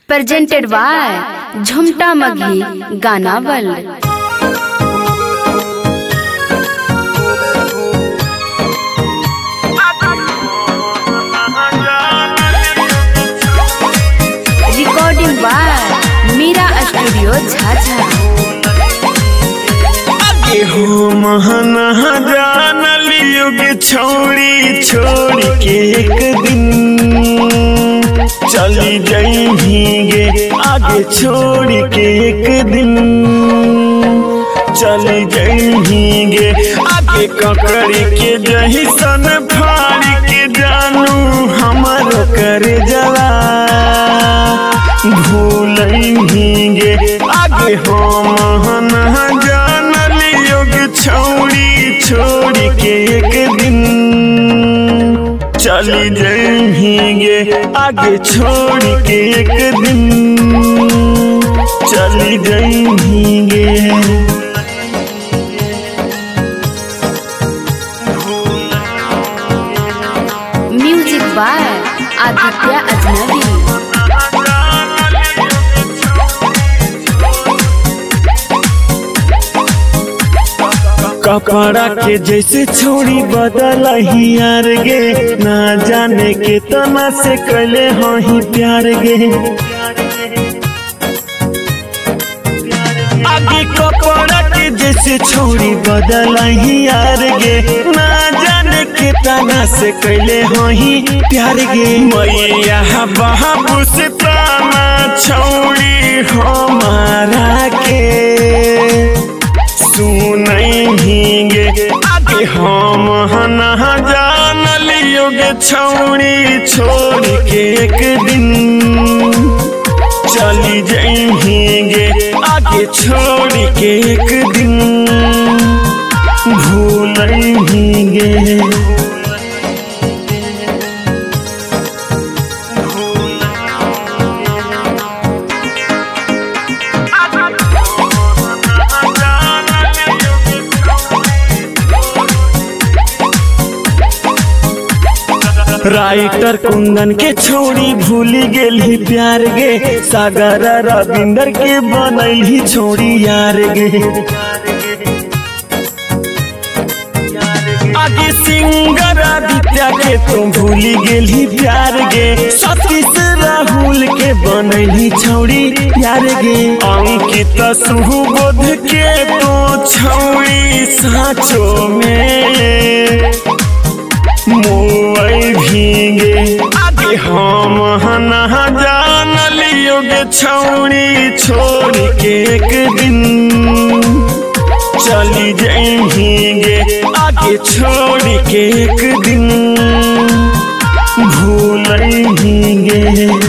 presented by Jhumta Maghi Gana World। Recording by Mira Studio Jhajjar। हो महना जान लियो के छोड़ी छोड़ी के एक दिन चली जाएंगे आगे छोड़ के एक दिन चली जाएंगे आगे ककड़ी के जही सन फाड़ के जानू हमारो कर जला भूलेंगे आगे हो महना जान छोड़ी छोड़ी के एक दिन चली जाएंगे आगे छोड़ के एक दिन चली जाएंगे। म्यूजिक बाय आदित्य अजनबी। कपड़ा के जैसे छोड़ी बदल ही यार गे ना जाने के तना से कले हो ही प्यार गे आगे कपड़ा के जैसे छोड़ी बदल ही यार गे ना जाने के तना से कले हो ही प्यार गे मैया बाबू से ताना छोड़ी हमारा के सुनेंगे आगे हम ना जान लियोगे छोड़ी छोड़ के एक दिन चली जाएंगे आगे छोड़ के एक दिन भूलेंगे। राइटर कुंदन के छोड़ी भूली गेली प्यार गे सागर रविंदर के बनल ही छोड़ी यार गे आगे सिंगर आदित्य के तुम भूली गेली प्यार गे सतीश राहुल के बनल ही छोड़ी यार गे अंकित सुबोध के तो छोड़ी साँचो में मोई भीगे आगे हम ना जान लियोगे छोड़ी छोड़ के एक दिन चली जाएंगे आगे छोड़ के एक दिन भूलेंगे।